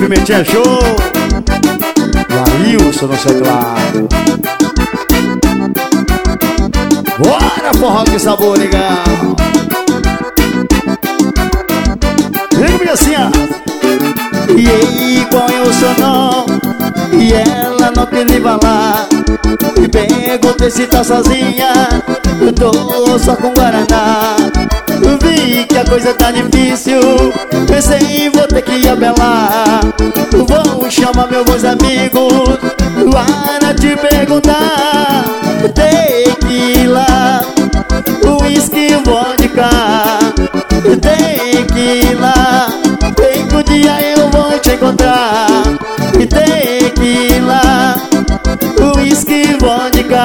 Pimentinha Show. Laílson no teclado. Bora, forró que sabor legal. Vem assim, ó. E aí, qual é o seu nome? E ela não quis me falar. E perguntei se tá sozinha. Eu tô só com Guaraná. Eu vi que a coisa tá difícil. Pensei, vou ter que apelar. Vou chamar meus amigos para te perguntar. Tequila, uísque, vodka. Tequila, vem que um dia eu vou te encontrar. Tequila, uísque, vodka.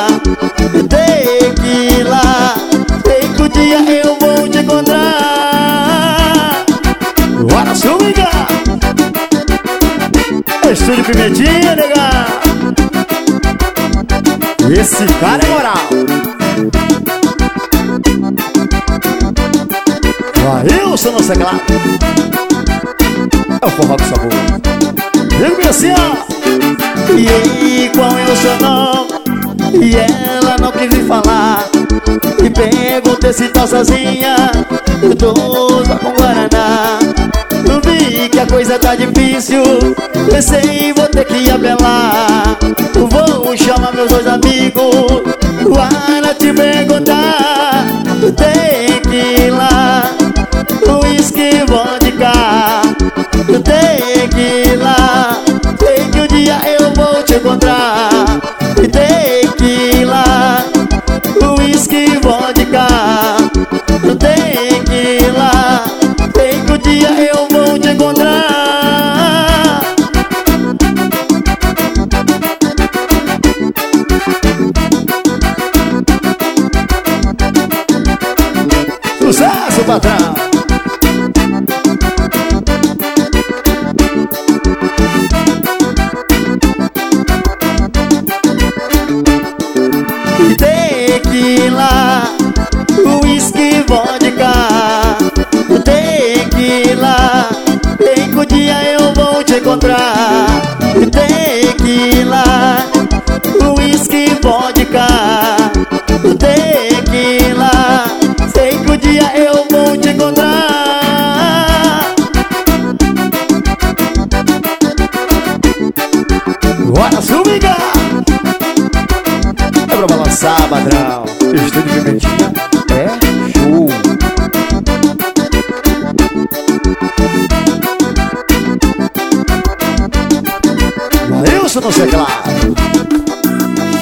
Tequila, vem que um dia eu vou te encontrar. Bora swinga! Estúdio Pimentinha, nega. Esse cara é moral. Laílson no teclado. É o forró do sabor. Digo assim, ó. E aí, qual é o seu nome? E ela não quis me falar. E perguntei se tá sozinha. Eu tô só com Guaraná. Eu vi que a coisa tá difícil. Pensei, vou ter que apelar. Vou chamar meus dois amigos para te perguntar. Tequila, uísque, vodka. Tequila, sei que um dia eu vou te encontrar. Tequila, uísque, vodka. Tequila, sei que um dia eu vou te encontrar. Sucesso, patrão! Tequila, uísque, vodka. Tequila, vem que um dia eu vou te encontrar. Tequila, uísque, vodka. Tequila, sei que um dia eu vou te encontrar. Bora, swinga! É pra balançar, padrão. Estúdio Pimentinha é show. Laílson no teclado.